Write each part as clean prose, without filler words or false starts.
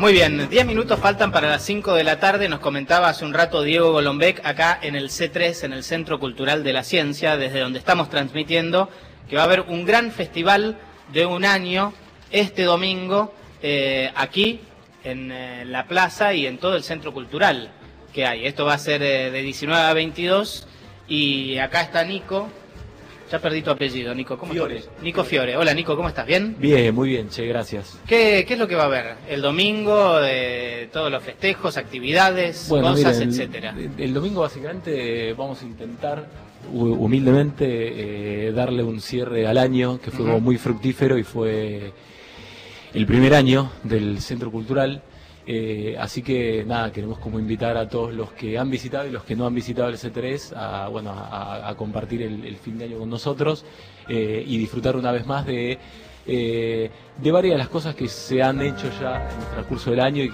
Muy bien, 10 minutos faltan para las 5 de la tarde. Nos comentaba hace un rato Diego Golombek, acá en el C3, en el Centro Cultural de la Ciencia, desde donde estamos transmitiendo, que va a haber un gran festival de un año este domingo, aquí en la plaza y en todo el Centro Cultural que hay. Esto va a ser de 19 a 22 y acá está Nico. Ya perdí tu apellido, Nico. ¿Cómo Fiore. estás? Nico Fiore. Hola, Nico, ¿cómo estás? ¿Bien? Bien, muy bien, che, gracias. ¿Qué es lo que va a haber? El domingo, todos los festejos, actividades, cosas, miren, etcétera. El domingo básicamente vamos a intentar humildemente darle un cierre al año, que fue muy fructífero y fue el primer año del Centro Cultural. Así que nada, queremos como invitar a todos los que han visitado y los que no han visitado el C3 a compartir el fin de año con nosotros y disfrutar una vez más de varias de las cosas que se han hecho ya en el transcurso del año y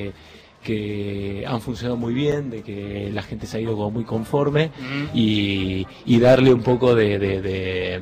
que han funcionado muy bien, de que la gente se ha ido como muy conforme y darle un poco de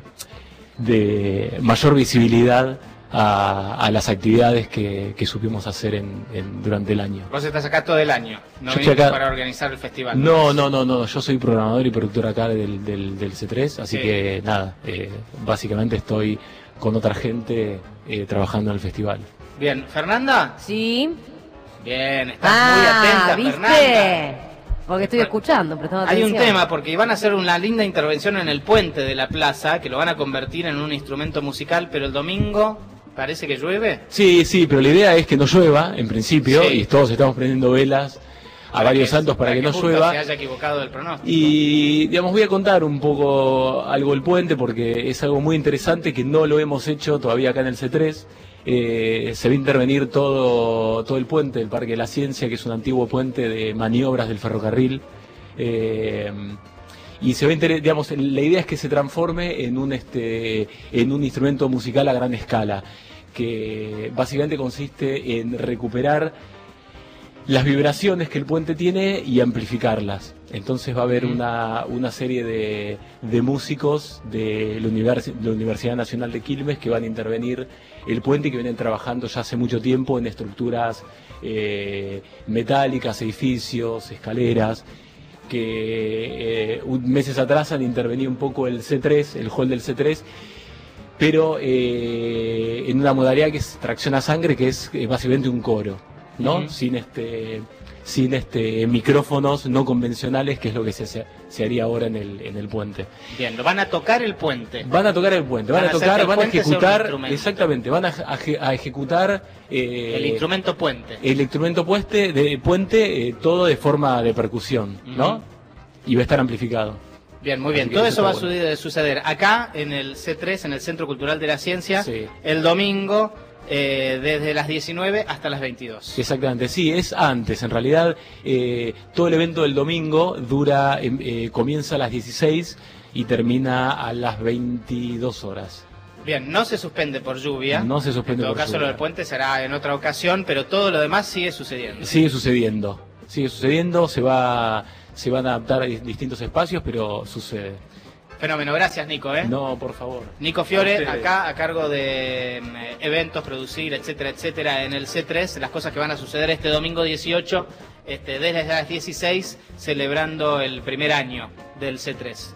mayor visibilidad a las actividades que supimos hacer durante el año. Vos estás acá todo el año, no Yo viniste estoy acá para organizar el festival. No, yo soy programador y productor acá del C3, así que nada, básicamente estoy con otra gente trabajando en el festival. Bien, ¿Fernanda? Sí. Bien, estás muy atenta, ¿viste? Fernanda. Porque estoy escuchando, prestando Hay atención. un tema, porque van a hacer una linda intervención en el puente de la plaza, que lo van a convertir en un instrumento musical, pero el domingo parece que llueve. Sí, pero la idea es que no llueva, en principio, Sí. y todos estamos prendiendo velas a varios santos para que no justo llueva. se haya equivocado el pronóstico. Y, digamos, voy a contar un poco algo del puente, porque es algo muy interesante que no lo hemos hecho todavía acá en el C3. Se va a intervenir todo el puente del Parque de la Ciencia, que es un antiguo puente de maniobras del ferrocarril. Y se va a digamos, la idea es que se transforme en un instrumento musical a gran escala, que básicamente consiste en recuperar las vibraciones que el puente tiene y amplificarlas. Entonces va a haber una serie de músicos de la Universidad Nacional de Quilmes que van a intervenir el puente y que vienen trabajando ya hace mucho tiempo en estructuras metálicas, edificios, escaleras, que meses atrás han intervenido un poco el C3, el hall del C3, pero en una modalidad que es tracción a sangre, que es básicamente un coro, ¿no? Sin micrófonos no convencionales, que es lo que se haría ahora en el puente. Bien, lo van a tocar el puente. Van a tocar el puente, van a ejecutar, exactamente, van a ejecutar el instrumento puente. El instrumento puente, todo de forma de percusión, ¿no? Y va a estar amplificado. Bien, muy bien. Todo eso va a suceder acá en el C3, en el Centro Cultural de la Ciencia, el domingo. Desde las 19 hasta las 22. Exactamente, sí, es antes. En realidad, todo el evento del domingo comienza a las 16 y termina a las 22 horas. Bien, no se suspende por lluvia. No se suspende por lluvia. En todo caso, lo del puente será en otra ocasión, pero todo lo demás sigue sucediendo. Sigue sucediendo, se van a adaptar distintos espacios, pero sucede. Fenómeno, gracias Nico. No, por favor. Nico Fiore, acá a cargo de eventos, producir, etcétera, en el C3, las cosas que van a suceder este domingo 18, desde las 16, celebrando el primer año del C3.